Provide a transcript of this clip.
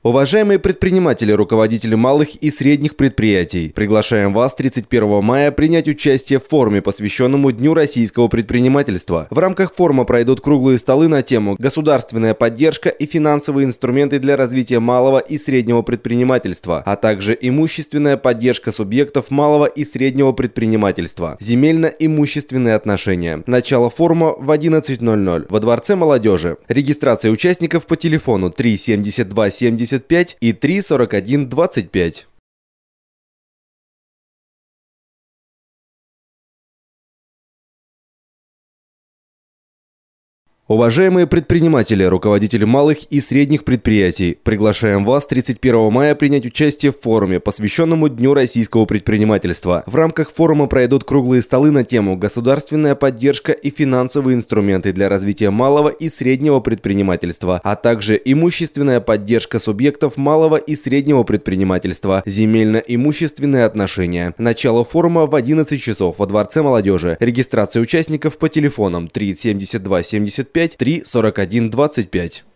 Уважаемые предприниматели, руководители малых и средних предприятий, приглашаем вас 31 мая принять участие в форуме, посвященному Дню российского предпринимательства. В рамках форума пройдут круглые столы на тему «Государственная поддержка и финансовые инструменты для развития малого и среднего предпринимательства», а также «Имущественная поддержка субъектов малого и среднего предпринимательства. Земельно-имущественные отношения». Начало форума в 11:00 во Дворце молодежи. Регистрация участников по телефону 3 72 75 и 3 41 25. Уважаемые предприниматели, руководители малых и средних предприятий, приглашаем вас 31 мая принять участие в форуме, посвященному Дню российского предпринимательства. В рамках форума пройдут круглые столы на тему «Государственная поддержка и финансовые инструменты для развития малого и среднего предпринимательства», а также «Имущественная поддержка субъектов малого и среднего предпринимательства. Земельно-имущественные отношения». Начало форума в 11 часов во Дворце молодежи. Регистрация участников по телефонам 3 72 75 3 41 25.